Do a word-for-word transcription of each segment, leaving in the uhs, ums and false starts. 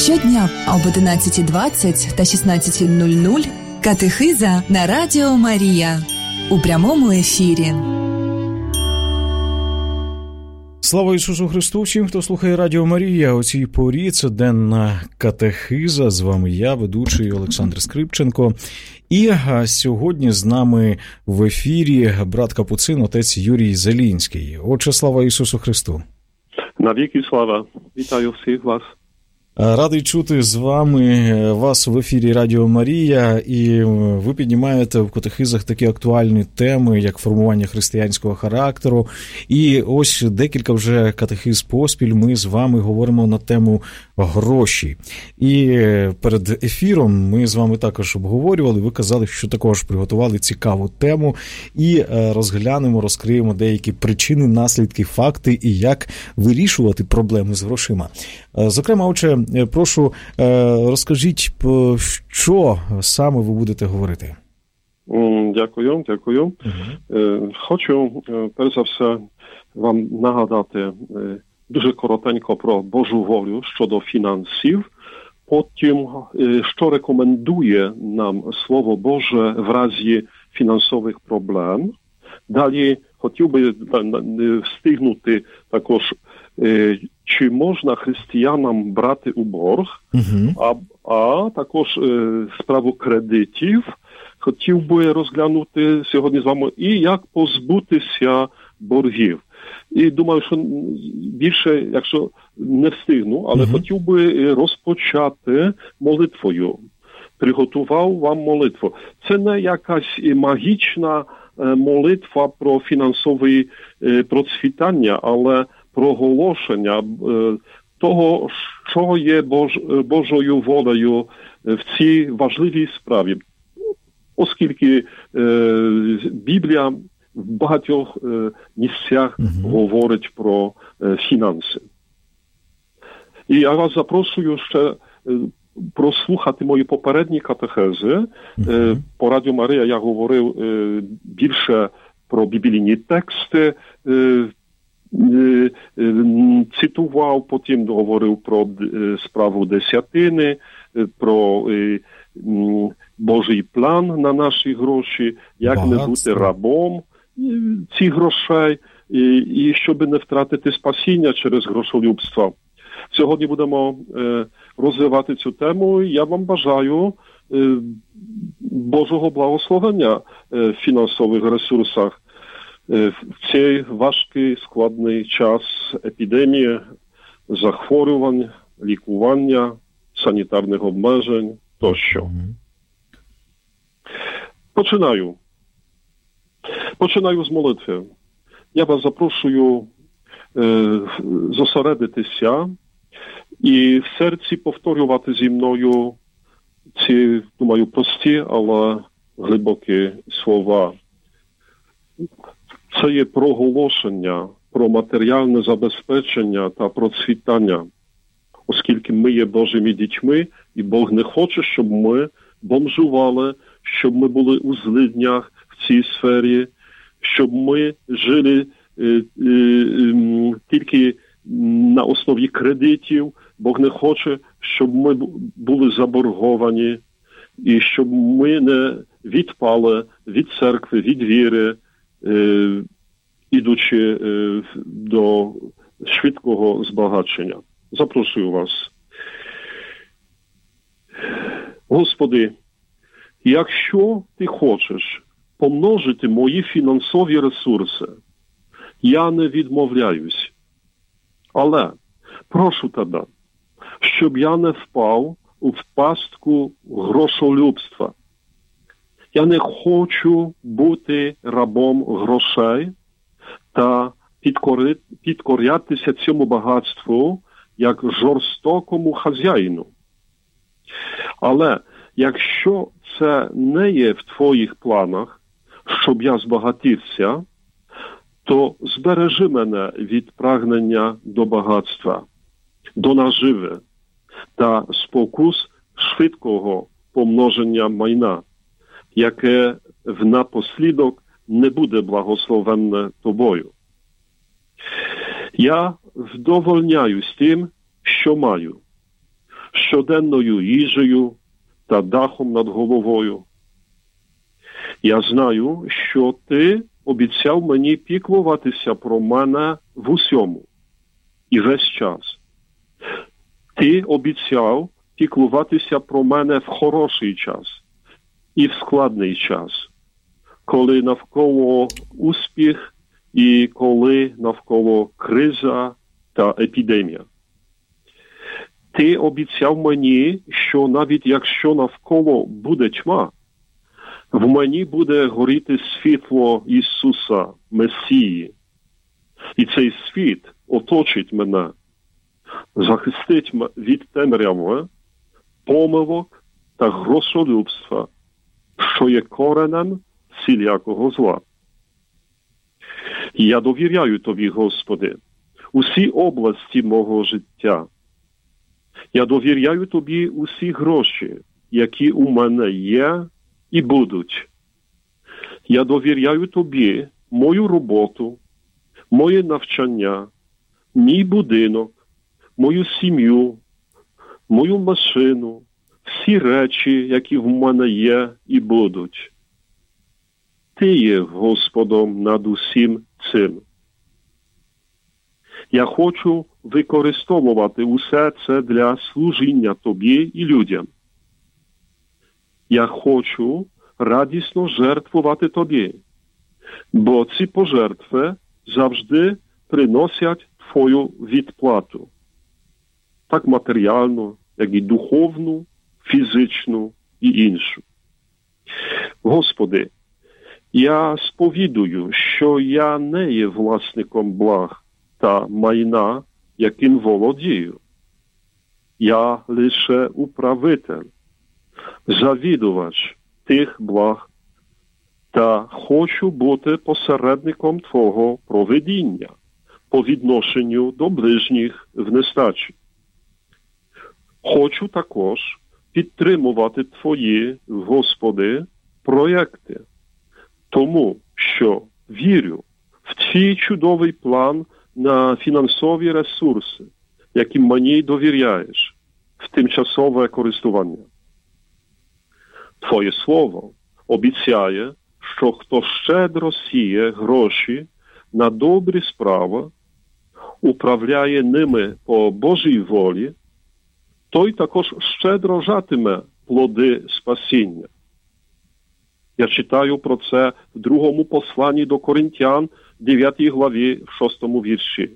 Щодня об одинадцятій двадцять та шістнадцятій нуль нуль катехиза на Радіо Марія у прямому ефірі. Слава Ісусу Христу! Всім, хто слухає Радіо Марія, о цій порі це денна катехиза. З вами я, ведучий Олександр Скрипченко. І сьогодні з нами в ефірі брат Капуцин, отець Юрій Зелінський. Отче, слава Ісусу Христу! Навіки слава! Вітаю всіх вас! Радий чути з вами вас в ефірі Радіо Марія, і ви піднімаєте в катехизах такі актуальні теми, як формування християнського характеру. І ось декілька вже катехиз поспіль ми з вами говоримо на тему гроші. І перед ефіром ми з вами також обговорювали, ви казали, що також приготували цікаву тему і розглянемо, розкриємо деякі причини, наслідки, факти і як вирішувати проблеми з грошима. Зокрема, отже, прошу, розкажіть, що саме ви будете говорити? Дякую, дякую. Uh-huh. Хочу, перш за все, вам нагадати дуже коротенько про Божу волю щодо фінансів, потім, що рекомендує нам Слово Боже в разі фінансових проблем. Далі хотів би встигнути також, чи можна християнам брати у борг, uh-huh. а, а також е, справу кредитів хотів би розглянути сьогодні з вами, і як позбутися боргів. І думаю, що більше, якщо не встигну, але uh-huh. хотів би розпочати молитвою. Приготував вам молитву. Це не якась магічна молитва про фінансове процвітання, але проголошення того, що є Бож, Божою волею в цій важливій справі. Оскільки е, Біблія в багатьох е, місцях uh-huh. говорить про е, фінанси. І я вас запрошую ще е, прослухати мої попередні катехези. Uh-huh. Е, по Радіо Марія я говорив е, більше про біблійні тексти, е, цитував, потім говорив про справу десятини, про Божий план на наші гроші, як Багатство. не бути рабом цих грошей, і, і щоб не втратити спасіння через грошолюбство. Сьогодні будемо е, розвивати цю тему. Я вам бажаю е, Божого благословення е, в фінансових ресурсах. В цей важкий, складний час епідемії, захворювань, лікування, санітарних обмежень тощо. Починаю. Починаю з молитви. Я вас запрошую е, зосередитися і в серці повторювати зі мною ці, думаю, прості, але глибокі слова. Це є проголошення про матеріальне забезпечення та процвітання, оскільки ми є Божими дітьми, і Бог не хоче, щоб ми бомжували, щоб ми були у злиднях в цій сфері, щоб ми жили е, е, е, тільки на основі кредитів. Бог не хоче, щоб ми були заборговані, і щоб ми не відпали від церкви, від віри, Е, ідучи е, до швидкого збагачення. Запрошую вас. Господи, якщо Ти хочеш помножити мої фінансові ресурси, я не відмовляюсь. Але прошу Тебе, щоб я не впав у пастку грошолюбства. Я не хочу бути рабом грошей та підкори... підкорятися цьому багатству як жорстокому хазяїну. Але якщо це не є в Твоїх планах, щоб я збагатився, то збережи мене від прагнення до багатства, до наживи та спокус швидкого помноження майна, яке в напослідок не буде благословенне Тобою. Я вдовольняюсь тим, що маю, щоденною їжею та дахом над головою. Я знаю, що ти обіцяв мені піклуватися про мене в усьому і весь час. Ти обіцяв піклуватися про мене в хороший час і в складний час, коли навколо успіх і коли навколо криза та епідемія. Ти обіцяв мені, що навіть якщо навколо буде тьма, в мені буде горіти світло Ісуса, Месії. І цей світ оточить мене, захистить від темряви, помилок та грошолюбства, що є коренем всілякого зла. Я довіряю Тобі, Господи, усі області мого життя. Я довіряю Тобі усі гроші, які у мене є і будуть. Я довіряю Тобі мою роботу, моє навчання, мій будинок, мою сім'ю, мою машину, всі речі, які в мене є і будуть. Ти є Господом над усім цим. Я хочу використовувати усе це для служіння Тобі і людям. Я хочу радісно жертвувати Тобі, бо ці пожертви завжди приносять Твою відплату. Так матеріальну, як і духовну, фізичну і іншу. Господи, я сповідую, що я не є власником благ та майна, яким володію. Я лише управитель, завідувач тих благ та хочу бути посередником Твого провидіння по відношенню до ближніх в нестачі. Хочу також підтримувати Твої, Господи, проєкти, тому що вірю в Твій чудовий план на фінансові ресурси, яким мені довіряєш, в тимчасове користування. Твоє слово обіцяє, що хто щедро сіє гроші на добрі справи, управляє ними по Божій волі, той також щедро жатиме плоди спасіння. Я читаю про це в другому посланні до Коринтян, дев'ятій главі, в шостому вірші.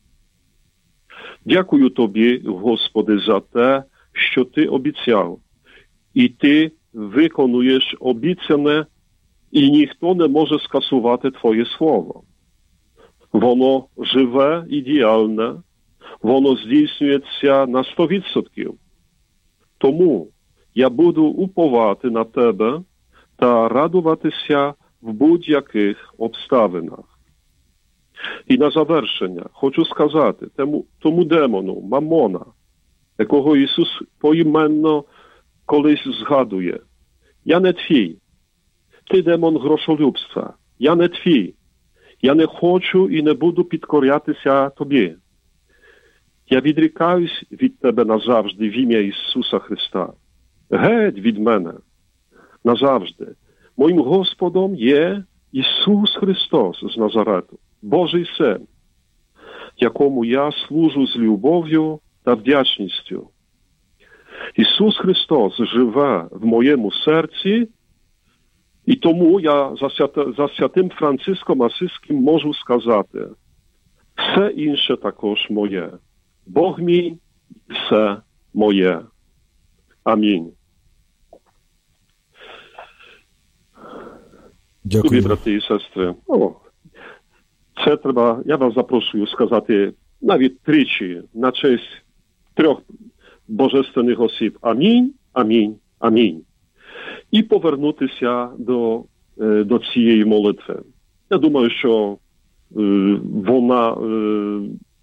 Дякую Тобі, Господи, за те, що Ти обіцяв, і Ти виконуєш обіцяне, і ніхто не може скасувати Твоє слово. Воно живе і діяльне, воно здійснюється на сто відсотків. Тому я буду уповати на Тебе та радуватися в будь-яких обставинах. І на завершення хочу сказати тому, тому демону, Мамона, якого Ісус поіменно колись згадує. Я не твій. Ти демон грошолюбства. Я не твій. Я не хочу і не буду підкорятися тобі. Я відрікаюсь від тебе назавжди в ім'я Ісуса Христа. Геть від мене. Назавжди. Моїм Господом є Ісус Христос з Назарету, Божий Син, якому я служу з любов'ю та вдячністю. Ісус Христос живе в моєму серці, і тому я за, свят... за святим Франциском Асизьким можу сказати, все інше також моє. Бог мій, все моє. Амінь. Дякую. Любі брати і сестри, о, це треба, я вас запрошую сказати навіть тричі на честь трьох божественних осіб. Амінь, амінь, амінь. І повернутися до, до цієї молитви. Я думаю, що е, вона е,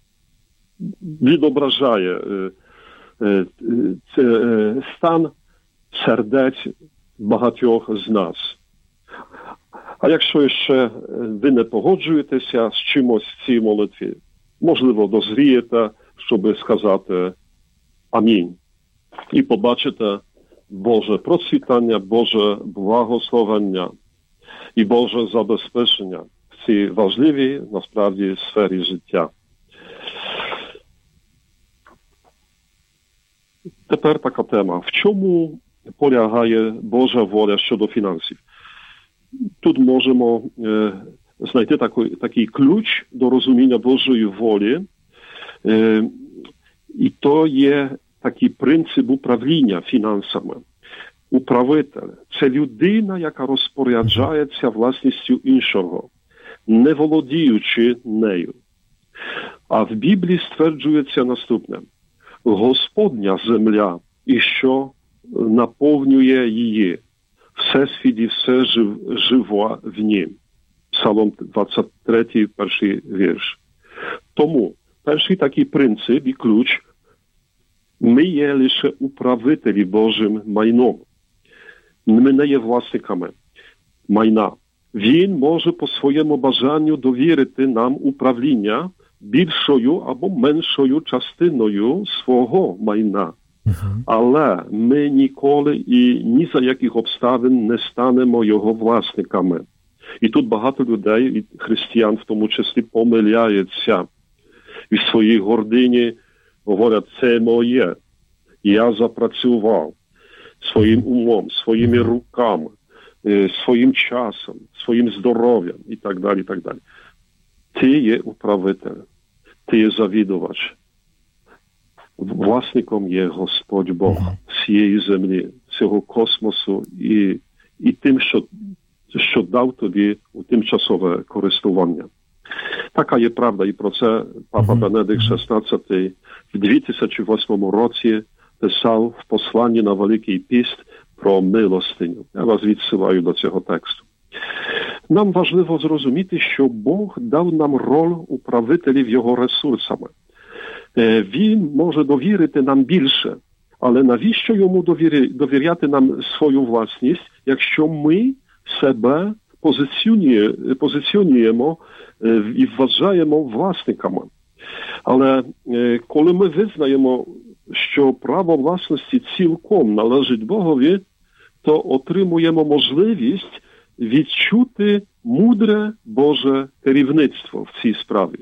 відображає е, е, е, стан сердець багатьох з нас. А якщо ще ви не погоджуєтеся з чимось в цій молитві, можливо, дозрієте, щоб сказати амінь. і побачите Боже процвітання, Боже благословення і Боже забезпечення в цій важливій, насправді, сфері життя. Тепер така тема. В чому полягає Божа воля щодо фінансів? Тут можемо е, знайти такий, такий ключ до розуміння Божої волі. Е, і то є такий принцип управління фінансами. Управитель – це людина, яка розпоряджається власністю іншого, не володіючи нею. А в Біблії стверджується наступне. Господня земля, і що наповнює її, всесвіт і все жив, живо в нім. Псалом двадцять третій, перший вірш. Тому перший такий принцип і ключ – ми є лише управителі Божим майном. Ми не є власниками майна. Він може по своєму бажанню довірити нам управління більшою або меншою частиною свого майна. Uh-huh. Але ми ніколи і ні за яких обставин не станемо його власниками. І тут багато людей, і християн в тому числі, помиляються. І в своїй гордині говорять, це моє. Я запрацював своїм умом, своїми руками, своїм часом, своїм здоров'ям і так далі, і так далі. Ти є управитель, ти є завідувач. Власником є Господь Бог цієї землі, цього космосу і, і тим, що, що дав тобі у тимчасове користування. Така є правда, і про це Папа Бенедикт шістнадцятий в дві тисячі восьмому році писав в посланні на Великий Піст про милостиню. Я вас відсилаю до цього тексту. Нам важливо зрозуміти, що Бог дав нам роль управителів його ресурсами. Він може довірити нам більше, але навіщо йому довіряти нам свою власність, якщо ми себе позиціонуємо і вважаємо власниками? Але коли ми визнаємо, що право власності цілком належить Богові, то отримуємо можливість відчути мудре Боже керівництво в цій справі.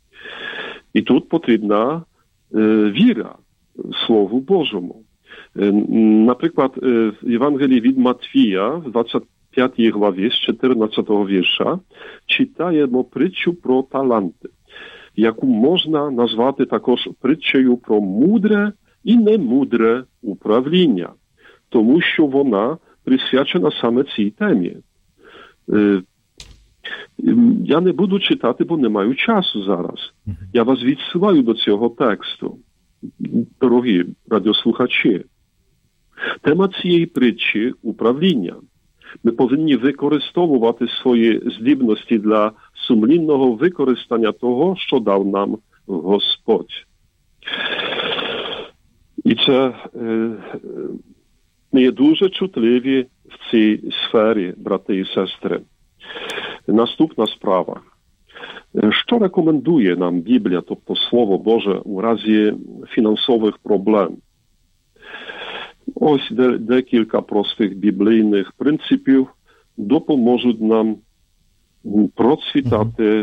І тут потрібна е, віра Слову Божому. Е, наприклад, е, в Євангелії від Матвія, в двадцять п'ятій главі, з чотирнадцятого вірша, читаємо притчу про таланти, яку можна назвати також притчею про мудре і немудре управління, тому що вона присвячена саме цій темі. Е, Я не буду читати, бо не маю часу зараз. Я вас відсилаю до цього тексту, дорогі радіослухачі. Тема цієї притчі – управління. Ми повинні використовувати свої здібності для сумлінного використання того, що дав нам Господь. І це е, ми є дуже чутливі в цій сфері, брати і сестри. Наступна справа. Що рекомендує нам Біблія, тобто Слово Боже, у разі фінансових проблем? Ось декілька простих біблійних принципів допоможуть нам процвітати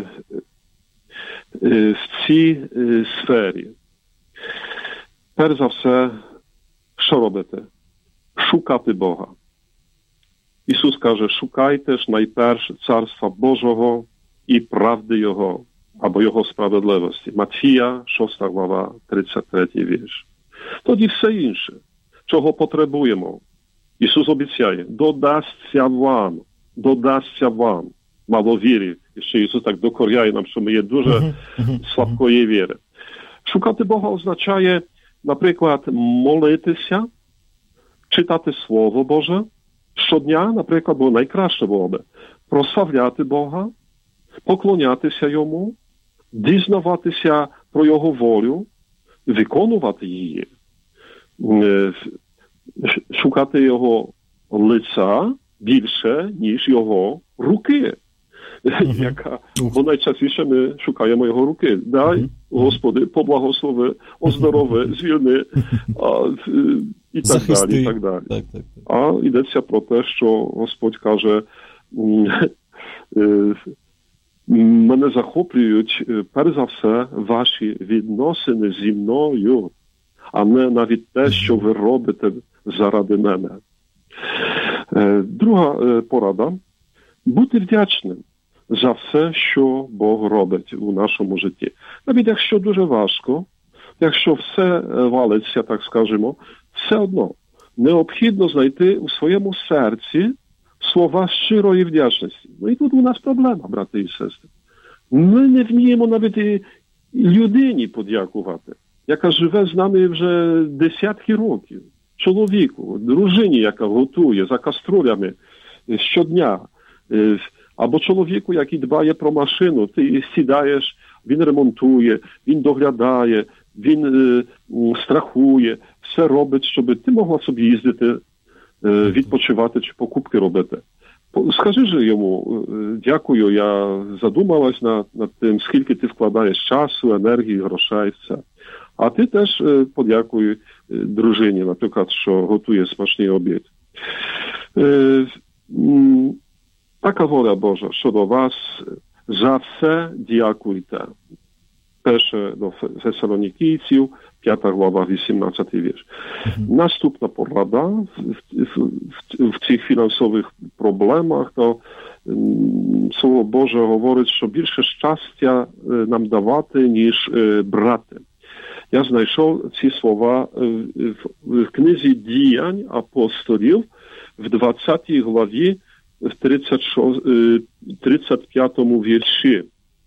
в цій сфері. Перш за все, що робити? Шукати Бога. Ісус каже, шукайте ж найперш Царства Божого і правди Його, або Його справедливості. Матфія, шоста глава, тридцять третій вірш. Тоді все інше, чого потребуємо. Ісус обіцяє, додасться вам, додасться вам. Мало вірі. І ще Ісус так докоряє нам, що ми є дуже слабкої віри. Шукати Бога означає, наприклад, молитися, читати Слово Боже. Щодня, наприклад, було найкраще було би прославляти Бога, поклонятися Йому, дізнаватися про Його волю, виконувати її, шукати Його лиця більше, ніж Його руки. Uh-huh. Яка, бо найчастіше ми шукаємо Його руки. Дай, uh-huh. Господи, поблагослови, оздорови, звільни. А, і так захисти. далі, і так далі. Так, так, так. А йдеться про те, що Господь каже, мене захоплюють, перш за все, ваші відносини зі мною, а не навіть те, що ви робите заради мене. Друга порада – бути вдячним за все, що Бог робить у нашому житті. Навіть якщо дуже важко, якщо все валиться, так скажемо, все одно необхідно знайти у своєму серці слова щирої вдячності. Ну і тут у нас проблема, брати і сестри. Ми не вміємо навіть і людині подякувати, яка живе з нами вже десятки років. Чоловіку, дружині, яка готує за каструлями щодня, або чоловіку, який дбає про машину, ти сідаєш, він ремонтує, він доглядає, він е, страхує, все робить, щоб ти могла собі їздити, е, відпочивати чи покупки робити. Скажи же йому, дякую, я задумалась над, над тим, скільки ти вкладаєш часу, енергії, грошей, все. А ти теж е, подякуй дружині, наприклад, що готує смачний обід. Е, м, така воля Божа щодо вас, за все дякуйте. Перше до Фесалонікійців, п'ята глава, вісімнадцятий вірш. Mm-hmm. Наступна порада в, в, в, в цих фінансових проблемах, то м, Слово Боже говорить, що більше щастя е, нам давати, ніж е, брати. Я знайшов ці слова в, в, в книзі «Діянь апостолів» в двадцятій главі, в тридцять п'ятому вірші.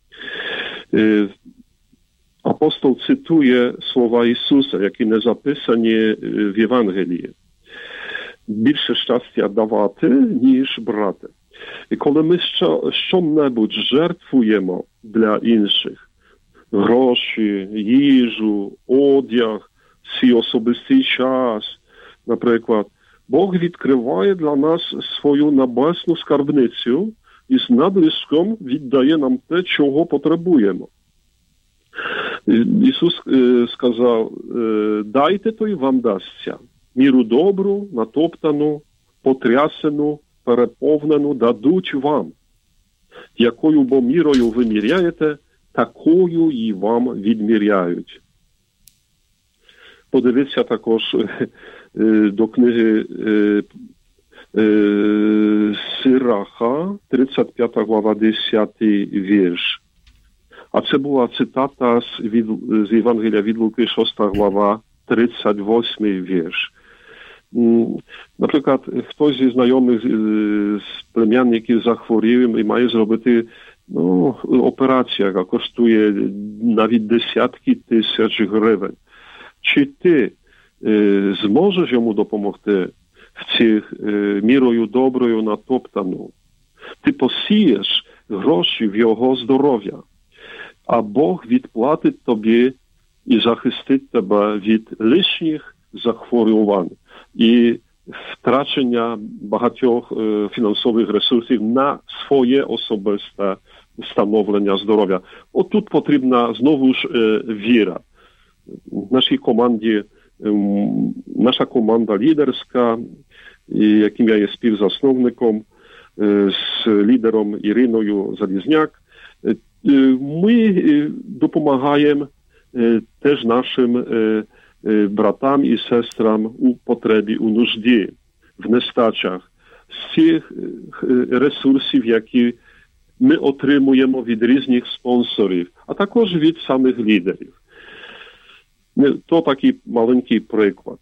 Е, Апостол цитує слова Ісуса, які не записані в Євангелії. Більше щастя давати, ніж брати. І коли ми що, що-небудь жертвуємо для інших, гроші, їжу, одяг, свій особистий час, наприклад, Бог відкриває для нас свою небесну скарбницю і з надлишком віддає нам те, чого потребуємо. Ісус е, сказав, е, дайте, то й вам дасться. Міру добру, натоптану, потрясену, переповнену дадуть вам. Якою бо мірою ви міряєте, такою і вам відміряють. Подивіться також е, до книги е, е, Сираха, тридцять п'ята глава, десятий вірш. А це була цитата з, від, з Євангелія від Луки, шоста глава, тридцять восьмий вірш. Наприклад, хтось зі знайомих, з племянників захворів і має зробити ну, операцію, яка коштує навіть десятки тисяч гривень. Чи ти е, зможеш йому допомогти в цих е, мірою доброю натоптану? Ти посієш гроші в його здоров'я, а Бог відплатить тобі і захистить тебе від лишніх захворювань і втрачення багатьох е, фінансових ресурсів на своє особисте становлення здоров'я. От тут потрібна знову ж е, віра. В нашій команді, е, наша команда лідерська, яким я є співзасновником, е, з лідером Іриною Залізняк, е, ми допомагаємо е, теж нашим е, е, братам і сестрам у потребі, у нужді, в нестачах з цих е, ресурсів, які ми отримуємо від різних спонсорів, а також від самих лідерів. То такий маленький приклад.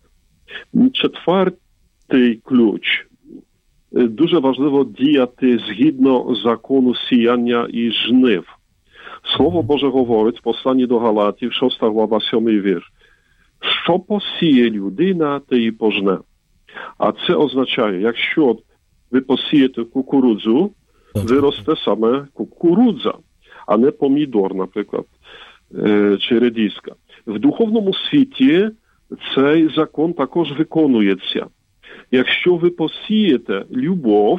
Четвертий ключ. Дуже важливо діяти згідно закону сіяння і жнив. Слово Боже говорить в посланні до Галатів, шоста глава, сьомий вірш. Що посіє людина, те і пожне. А це означає, якщо ви посієте кукурудзу, виросте саме кукурудза, а не помідор, наприклад, чи редиска. В духовному світі цей закон також виконується. Якщо ви посієте любов,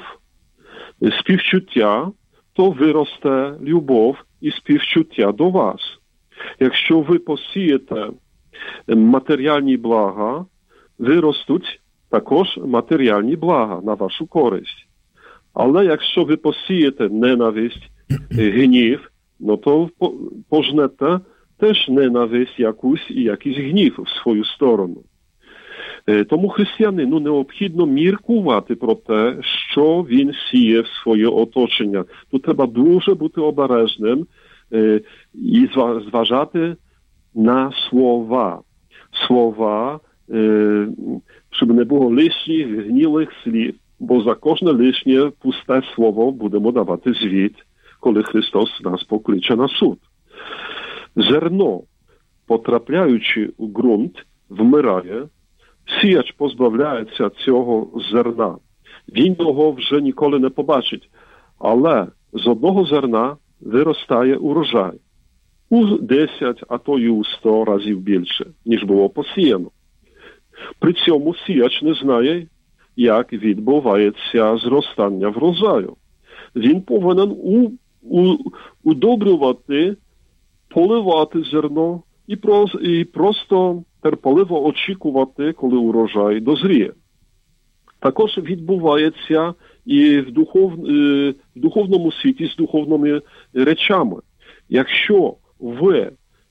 співчуття, то виросте любов і співчуття до вас. Якщо ви посієте матеріальні блага, виростуть також матеріальні блага на вашу користь. Але якщо ви посієте ненависть, гнів, ну то пожнете теж ненависть якусь і якийсь гнів в свою сторону. Тому християнину необхідно міркувати про те, що він сіє в своє оточення. Тут треба дуже бути обережним і зважати на слова. Слова, щоб не було лишніх, гнілих слів, бо за кожне лишнє пусте слово будемо давати звіт, коли Христос нас покличе на суд. Зерно, потрапляючи у ґрунт, вмирає, сіяч позбавляється цього зерна. Він його вже ніколи не побачить, але з одного зерна виростає урожай. У десять, а то й у сто разів більше, ніж було посіяно. При цьому сіяч не знає, як відбувається зростання врожаю. Він повинен у, у, удобрювати, поливати зерно і, прос, і просто терпеливо очікувати, коли урожай дозріє. Також відбувається і в, духов, в духовному світі з духовними речами. Якщо ви,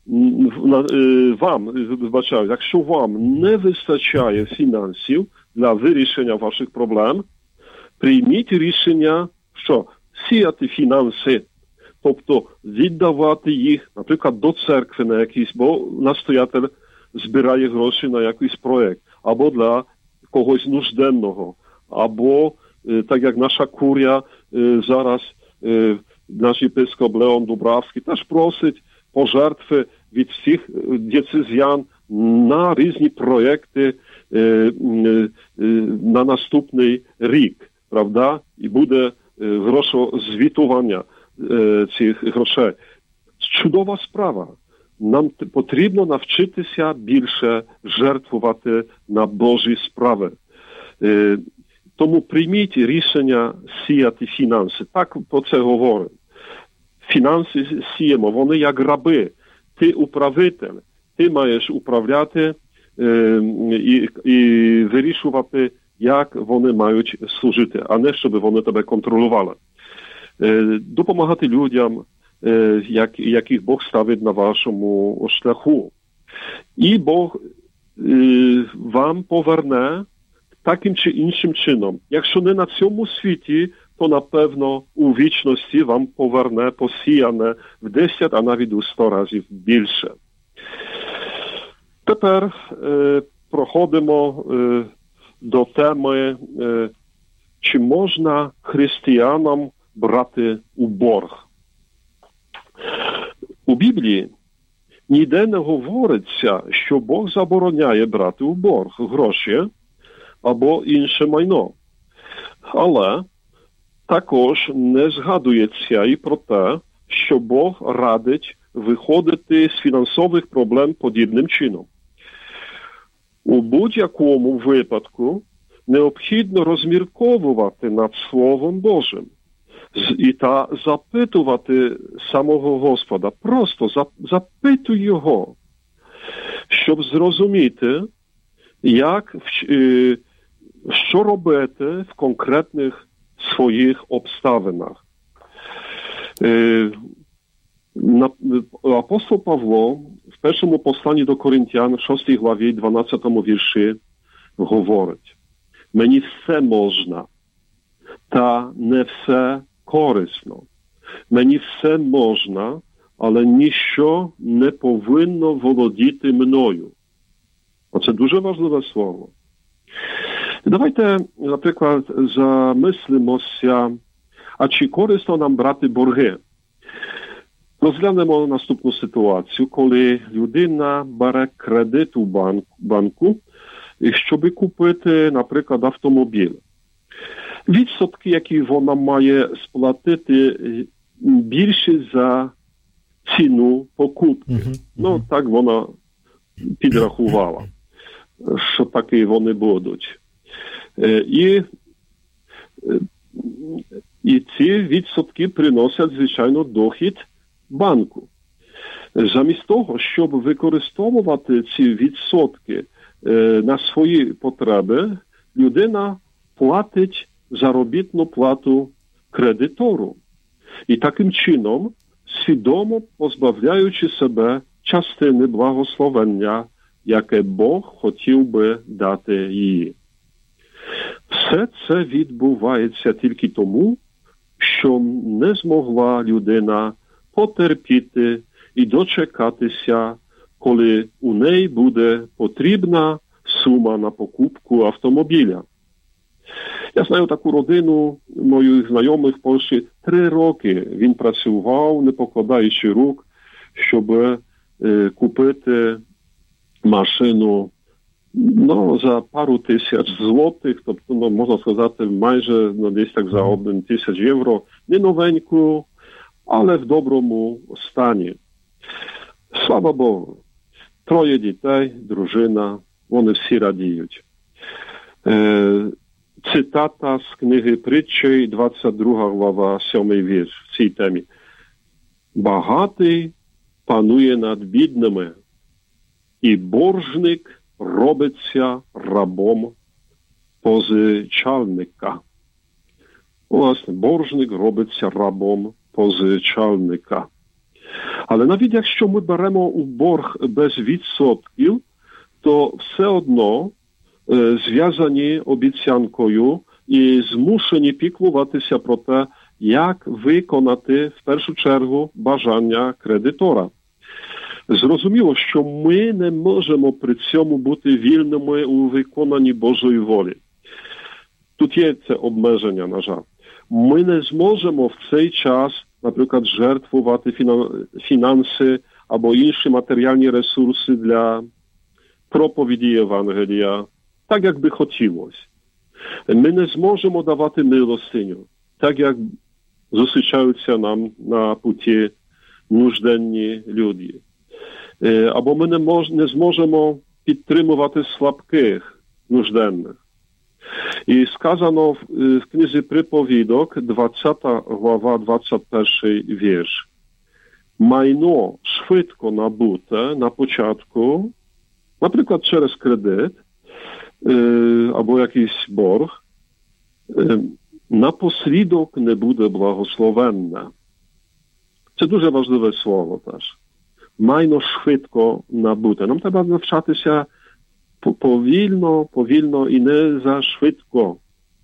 вам, вибачаю, якщо вам не вистачає фінансів для вирішення ваших проблем, прийміть рішення, що сіяти фінанси, тобто віддавати їх, наприклад, до церкви на якийсь, бо настоятель збирає гроші на якийсь проєкт, або для когось нужденного, або, так як наша курія зараз, наш єпископ Леон Дубравський теж просить пожертви від всіх дієцезіан на різні проєкти на наступний рік, правда? І буде грошозвітування цих грошей. Чудова справа. Нам потрібно навчитися більше жертвувати на Божі справи. Тому прийміть рішення сіяти фінанси. Так про це говоримо. Фінанси сіємо, вони як раби. Ти управитель, ти маєш управляти е, і, і вирішувати, як вони мають служити, а не щоб вони тебе контролювали. Е, допомагати людям, е, як, яких Бог ставить на вашому шляху. І Бог е, вам поверне таким чи іншим чином. Якщо не на цьому світі, то, напевно, у вічності вам поверне посіяне в десять, а навіть у сто разів більше. Тепер е, проходимо е, до теми, е, чи можна християнам брати у борг. У Біблії ніде не говориться, що Бог забороняє брати у борг гроші або інше майно. Але також не згадується і про те, що Бог радить виходити з фінансових проблем подібним чином. У будь-якому випадку необхідно розмірковувати над Словом Божим і та запитувати самого Господа. Просто запитуй Його, щоб зрозуміти, як, що робити в конкретних своїх обставинах. Апостол Павло в першому посланні до Коринтян, в шостій главі, дванадцятому вірші, говорить: «Мені все можна, та не все корисно. Мені все можна, але ніщо не повинно володіти мною». Оце дуже важливе слово. Давайте, наприклад, замислимося, а чи корисно нам брати борги? Розглянемо наступну ситуацію, коли людина бере кредит у банку, банку, щоб купити, наприклад, автомобіль. Відсотки, які вона має сплатити, більші за ціну покупки. Uh-huh, uh-huh. Ну, так вона підрахувала, що такі вони будуть. І, і ці відсотки приносять, звичайно, дохід банку. Замість того, щоб використовувати ці відсотки на свої потреби, людина платить заробітну плату кредитору. І таким чином, свідомо позбавляючи себе частини благословення, яке Бог хотів би дати їй. Все це відбувається тільки тому, що не змогла людина потерпіти і дочекатися, коли у неї буде потрібна сума на покупку автомобіля. Я знаю таку родину моїх знайомих в Польщі. Три роки він працював, не покладаючи рук, щоб е, купити машину ну, за пару тисяч злотих, тобто, ну, можна сказати, майже ну, десь так за один тисяч євро. Не новеньку, але в доброму стані. Слава Богу. Троє дітей, дружина, вони всі радіють. Е, цитата з книги Притчі, двадцять друга глава, сьомий вірш в цій темі. Багатий панує над бідними, і боржник робиться рабом позичальника. Власне, боржник робиться рабом позичальника. Але навіть якщо ми беремо у борг без відсотків, то все одно е, зв'язані обіцянкою і змушені піклуватися про те, як виконати в першу чергу бажання кредитора. Зрозуміло, що ми не можемо при цьому бути вільними у виконанні Божої волі. Тут є це обмеження, на жаль. Ми не зможемо в цей час, наприклад, жертвувати фінанси або інші матеріальні ресурси для проповіді Євангелія, так як би хотілося. Ми не зможемо давати милостиню, так як зустрічаються нам на путі нужденні люди. Або ми не, мож, не зможемо підтримувати слабких, нужденних. І сказано в, в книзі Приповідок, двадцята глава, двадцять перший вірш. Майно швидко набуте на початку, наприклад, через кредит е, або якийсь борг, е, напослідок не буде благословенне. Це дуже важливе слово теж. Майно швидко набуте. Нам треба навчатися повільно, повільно і не за швидко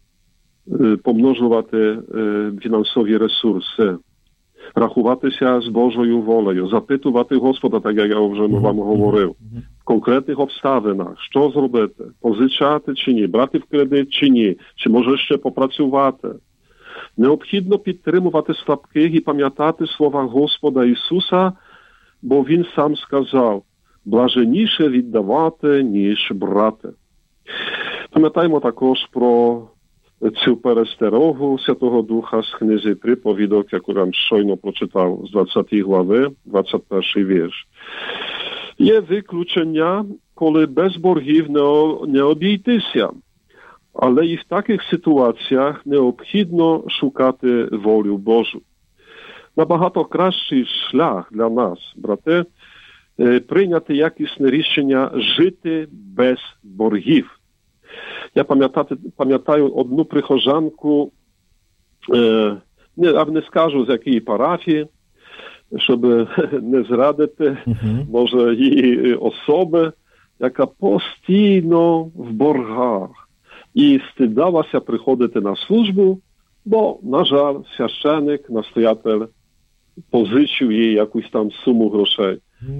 помножувати фінансові ресурси, рахуватися з Божою волею, запитувати Господа, так як я вже вам говорив, в конкретних обставинах, що зробити, позичати чи ні, брати в кредит чи ні, чи може ще попрацювати. Необхідно підтримувати слабких і пам'ятати слова Господа Ісуса, бо Він сам сказав, блаженіше віддавати, ніж брати. Пам'ятаємо також про цю пересторогу Святого Духа з книзи Приповідок, яку я щойно прочитав з двадцятої глави, двадцять перший вірш. Є виключення, коли без боргів не, не обійтися, але і в таких ситуаціях необхідно шукати волю Божу. Набагато кращий шлях для нас, брате, прийняти якісне рішення жити без боргів. Я пам'ятаю, пам'ятаю одну прихожанку, е, не, а не скажу з якої парафії, щоб не зрадити, uh-huh. може, її особи, яка постійно в боргах і стидалася приходити на службу, бо, на жаль, священик, настоятель позичив їй якусь там суму грошей.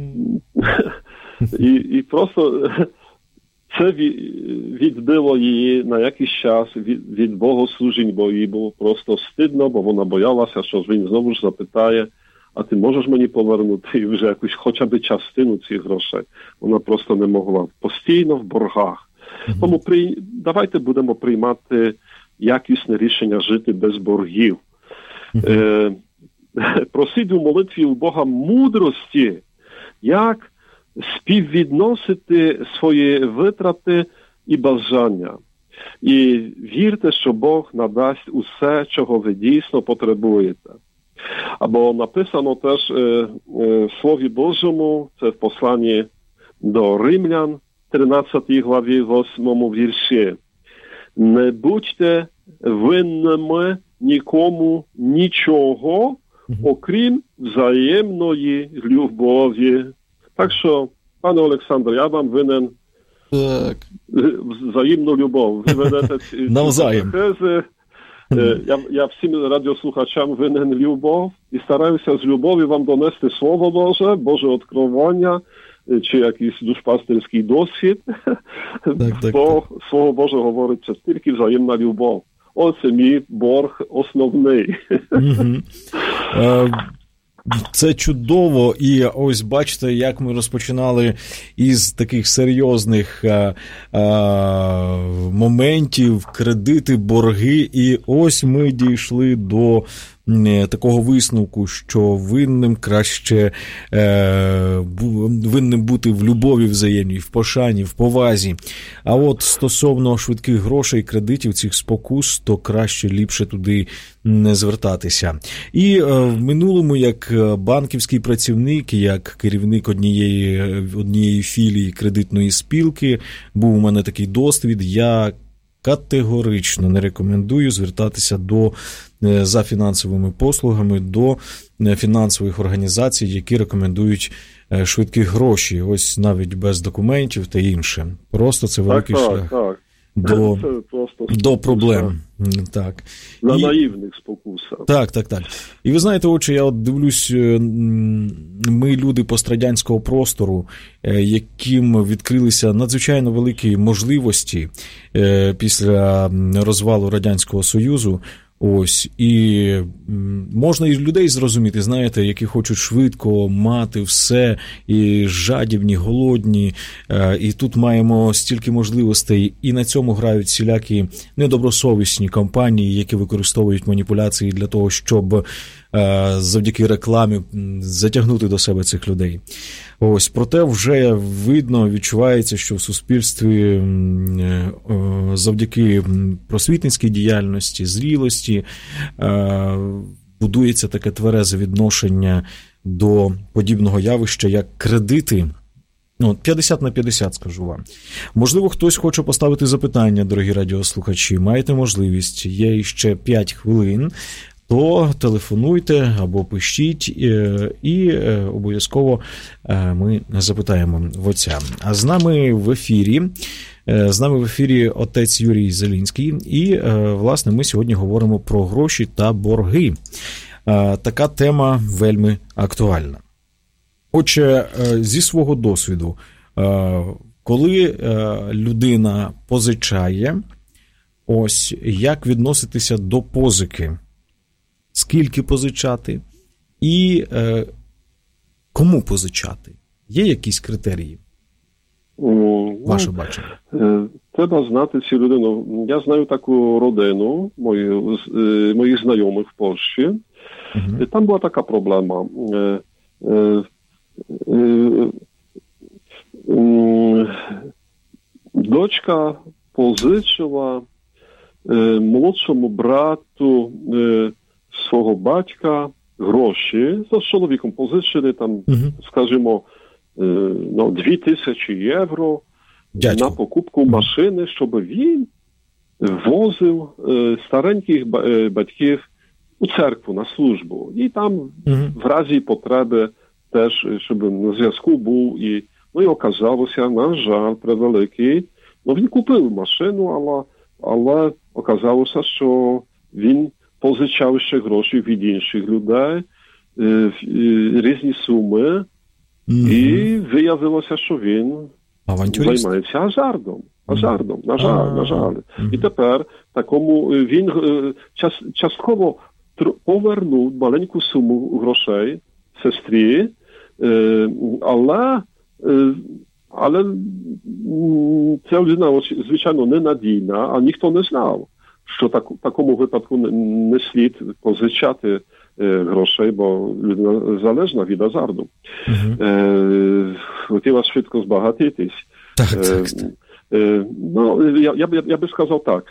І, і просто це відбило її на якийсь час від, від богослужінь, бо їй було просто стидно, бо вона боялася, що він знову ж запитає, а ти можеш мені повернути вже якусь хоча б частину цих грошей. Вона просто не могла. Постійно в боргах. Mm-hmm. Тому при, давайте будемо приймати якісне рішення жити без боргів. Mm-hmm. Е, просити у молитві у Бога мудрості, як співвідносити свої витрати і бажання. І вірте, що Бог надасть усе, чого ви дійсно потребуєте. Або написано теж е, е, в Слові Божому, це в посланні до Римлян, тринадцятій главі, восьмому вірші. Не будьте винними нікому нічого, окрім взаємної любові. Так що, пане Олександр, я вам винен так. взаємну любов. Ви ведете ці навзаєм. Тези. Я, я всім радіослухачам винен любов і стараюся з любові вам донести Слово Боже, Боже откровення, чи якийсь душпастерський досвід. Так, так, Бо так. Слово Боже говорить, що тільки взаємна любов. Оце мій борг основний. Угу. Це чудово, і ось бачите, як ми розпочинали із таких серйозних а, а, моментів, кредити, борги, і ось ми дійшли до такого висновку, що винним краще е, винним бути в любові взаємній, в пошані, в повазі. А от стосовно швидких грошей, кредитів, цих спокус, то краще, ліпше туди не звертатися. І е, в минулому, як банківський працівник, як керівник однієї, однієї філії кредитної спілки, був у мене такий досвід, я категорично не рекомендую звертатися до за фінансовими послугами до фінансових організацій, які рекомендують швидкі гроші, ось навіть без документів та інше. Просто це великий так, шлях так, до, до проблем. Так. На І... наївних спокусах. Так, так, так. І ви знаєте, отче, я от дивлюсь, ми люди пострадянського простору, яким відкрилися надзвичайно великі можливості після розвалу Радянського Союзу. Ось, і можна і людей зрозуміти, знаєте, які хочуть швидко мати все, і жадібні, голодні, і тут маємо стільки можливостей, і на цьому грають всілякі недобросовісні компанії, які використовують маніпуляції для того, щоб завдяки рекламі затягнути до себе цих людей. Ось, проте вже видно, відчувається, що в суспільстві завдяки просвітницькій діяльності, зрілості будується таке тверезе відношення до подібного явища, як кредити. Ну, п'ятдесят на п'ятдесят, скажу вам. Можливо, хтось хоче поставити запитання, дорогі радіослухачі. Маєте можливість, є ще п'ять хвилин. То телефонуйте або пишіть, і обов'язково ми запитаємо в отця. А з нами в ефірі, з нами в ефірі отець Юрій Зелінський, і, власне, ми сьогодні говоримо про гроші та борги. Така тема вельми актуальна. Отже, зі свого досвіду, коли людина позичає, ось як відноситися до позики? Скільки позичати і е, кому позичати? Є якісь критерії? Ну, ваше бачення? Треба знати цю людину. Я знаю таку родину мою, моїх знайомих в Польщі. Угу. Там була така проблема. Дочка позичила молодшому брату свого батька гроші. За чоловіком позичили там, uh-huh. скажімо, ну, дві тисячі євро Дядько. на покупку машини, щоб він возив стареньких батьків у церкву на службу. І там uh-huh. в разі потреби теж, щоб на зв'язку був. І, ну, і оказалося, на жаль, превеликий. Ну, він купив машину, але, але оказалося, що він позичав ще гроші від інших людей, різні суми, mm-hmm. і виявилося, що він авантюрист. Займається азартом. Азартом, mm-hmm. на жаль, ah. на жаль. Mm-hmm. І тепер такому він час, частково повернув маленьку суму грошей сестрі, але, але ця людина, звичайно, ненадійна, а ніхто не знав, що так, в такому випадку не, не слід позичати е, грошей, бо людина залежна від азарту. Uh-huh. Е, хотіла швидко збагатитись. Так, так, так. Е, ну, я, я, я, я би сказав так.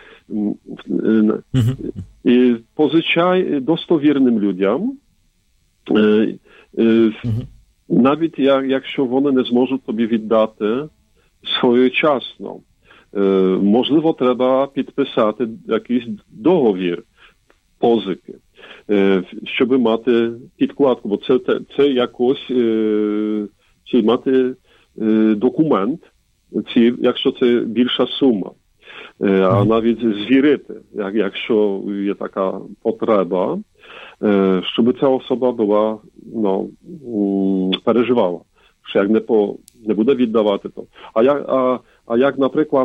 Uh-huh. Позичай достовірним людям, е, е, uh-huh. навіть як, якщо вони не зможуть тобі віддати своєчасно. Можливо, треба підписати якийсь договір позики, щоб мати підкладку, бо це, це, це якось, чи мати документ, ці, якщо це більша сума. А навіть звірити, як, якщо є така потреба, щоб ця особа була, ну, переживала, що як не, по, не буде віддавати то. А як, а, а як, наприклад,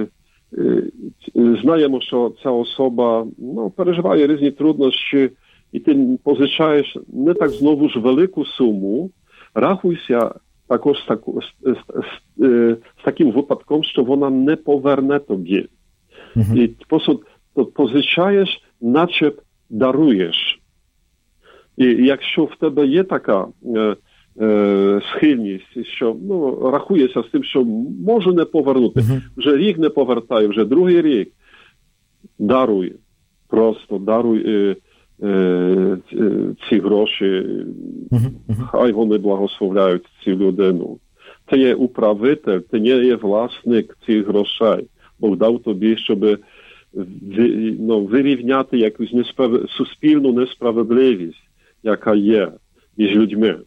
знаємо, що ця особа, ну, переживає різні труднощі, і ти позичаєш не так знову ж велику суму, рахуйся також з, таку, з, з, з, з таким випадком, що вона не поверне тобі. Mm-hmm. І просто позичаєш, наче даруєш. І якщо в тебе є така е, е, схильність, що, ну, рахуєшся з тим, що може не повернути, mm-hmm. вже рік не повертає, вже другий рік, даруй, просто даруй е, е, ці гроші, mm-hmm. хай вони благословляють цю людину. Ти є управитель, ти не є власник цих грошей. Бог дав тобі, щоб ви, ну, вирівняти якусь несправ... суспільну несправедливість, яка є між людьми.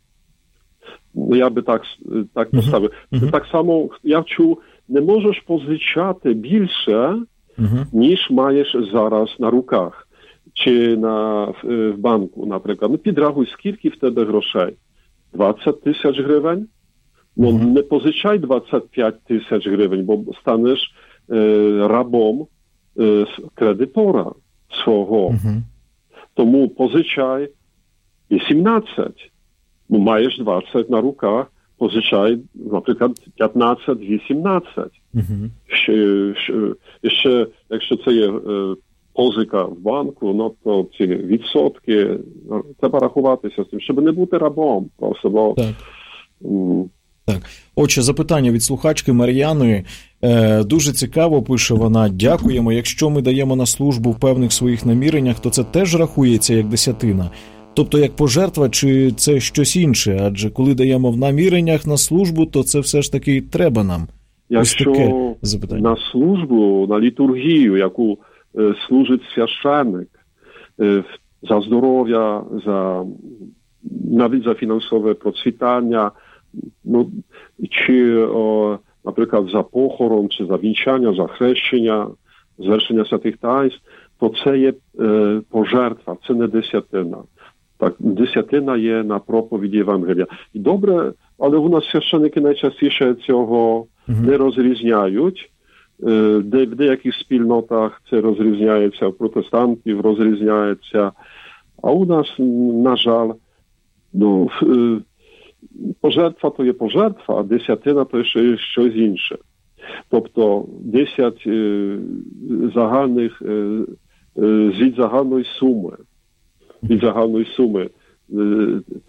Ну, я би так, так поставив. Uh-huh. Так само я вчу, не можеш позичати більше, uh-huh. ніж маєш зараз на руках. Чи на, в, в банку, наприклад. Ну, підрахуй, скільки в тебе грошей? двадцять тисяч гривень? Ну, uh-huh. не позичай двадцять п'ять тисяч гривень, бо станеш е, рабом е, кредитора свого. Uh-huh. Тому позичай вісімнадцять. Ну, маєш двадцять на руках, позичай, наприклад, п'ятнадцять-вісімнадцять. Uh-huh. Ще, ще, ще, якщо це є е, позика в банку, ну, то ці відсотки, треба рахуватися з тим, щоб не бути рабом. Просто, бо, так. М- Так. Отже, запитання від слухачки Мар'яни. Е, дуже цікаво, пише вона. Дякуємо. Якщо ми даємо на службу в певних своїх наміреннях, то це теж рахується як десятина? Тобто як пожертва, чи це щось інше? Адже коли даємо в наміреннях на службу, то це все ж таки треба нам. Якщо на службу, на літургію, яку е, служить священник, е, за здоров'я, за, навіть за фінансове процвітання, ну, чи, о, наприклад, за похорон, чи за вінчання, за хрещення, звершення святих таїнств, то це є е, пожертва, це не десятина. Так, десятина є на проповіді Євангелія. І добре, але у нас священники найчастіше цього mm-hmm. не розрізняють. Е, де, в деяких спільнотах це розрізняється, в протестантів розрізняється. А у нас, на жаль, ну, е, пожертва то є пожертва, а десятина то є щось інше. Тобто десять е, загальних, е, е, від загальної суми. Від загальної суми. Е,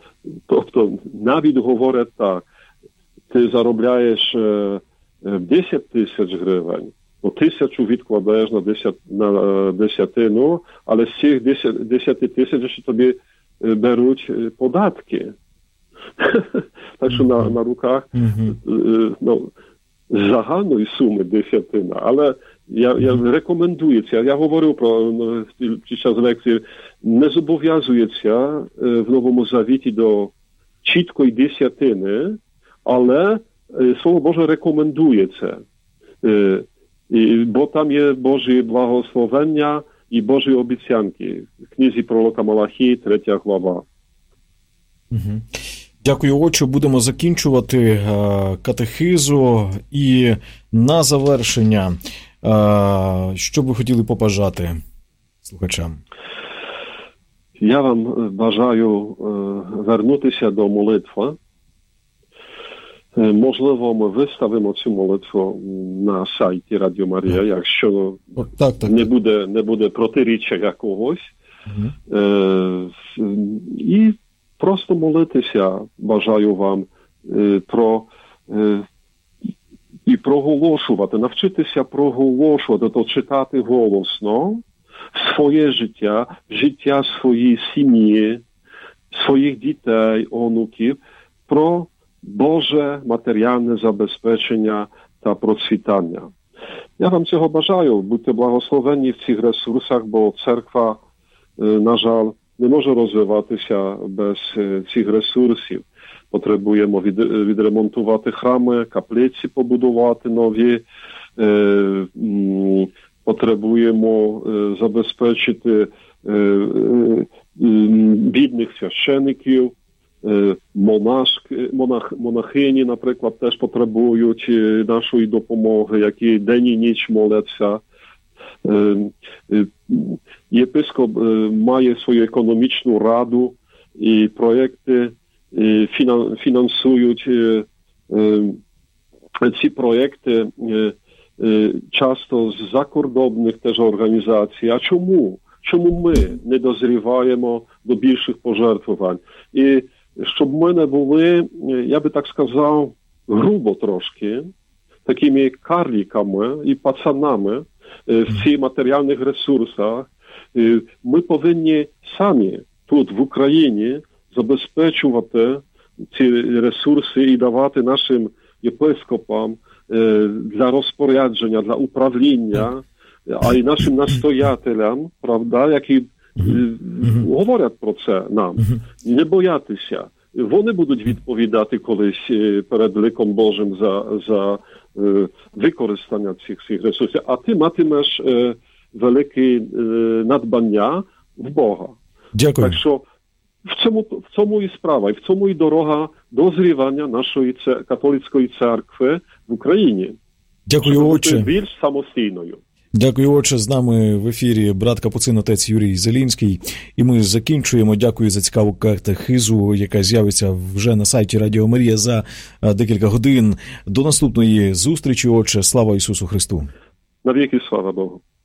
тобто навіть говорять так, ти заробляєш е, десять тисяч гривень, то тисячу відкладаєш на, десят, на десятину, але з цих десять тисяч тобі беруть податки. Так що на, на руках mm-hmm. ну, загальної суми десятина. Але я, я рекомендується, я говорив про ну, під час лекції, не зобов'язується в Новому Завіті до чіткої десятини, але Слово Боже рекомендує це. Бо там є Божі благословення і Божі обіцянки. В книзі пророка Малахії, третя глава. Mm-hmm. Дякую, отче. Будемо закінчувати е, катехизу. І на завершення, е, що б ви хотіли побажати слухачам? Я вам бажаю е, вернутися до молитви. Е, можливо, ми виставимо цю молитву на сайті Радіо Марія, якщо О, так, так, не, так. Буде, не буде протиріччя якогось. Угу. Е, і просто молитися, бажаю вам, е, про е, і проголошувати, навчитися проголошувати, то читати голосно своє життя, життя своєї сім'ї, своїх дітей, онуків, про Боже матеріальне забезпечення та процвітання. Я вам цього бажаю, будьте благословені в цих ресурсах, бо церква, на жаль, не може розвиватися без цих ресурсів. Потребуємо від, відремонтувати храми, каплиці побудувати нові, е, м, потребуємо е, забезпечити е, е, бідних священиків, е, монашки, монах, монахині, наприклад, теж потребують нашої допомоги, які день і ніч моляться. Е, е, єпископ е, має свою економічну раду і проєкти фінансують ці проєкти часто з закордонних теж організацій. А чому? Чому ми не дозріваємо до більших пожертвувань? І щоб ми не були, я би так сказав, грубо трошки, такими карліками і пацанами в цих матеріальних ресурсах, ми повинні самі тут в Україні забезпечувати ці ресурси і давати нашим єпископам е, для розпорядження, для управління, а й нашим настоятелям, правда, які е, говорять про це нам. Не боятися. Вони будуть відповідати колись перед ликом Божим за, за е, використання цих, цих ресурсів. А ти матимеш е, велике е, надбання в Бога. Дякую. Так що в цьому, в цьому і справа, і в цьому і дорога дозрівання нашої католицької церкви в Україні. Дякую, отче. Більш самостійною. Дякую, отче. З нами в ефірі брат Капуцин, отець Юрій Зелінський. І ми закінчуємо. Дякую за цікаву катехизу, яка з'явиться вже на сайті Радіо Марія за декілька годин. До наступної зустрічі, отче. Слава Ісусу Христу. Навіки слава Богу.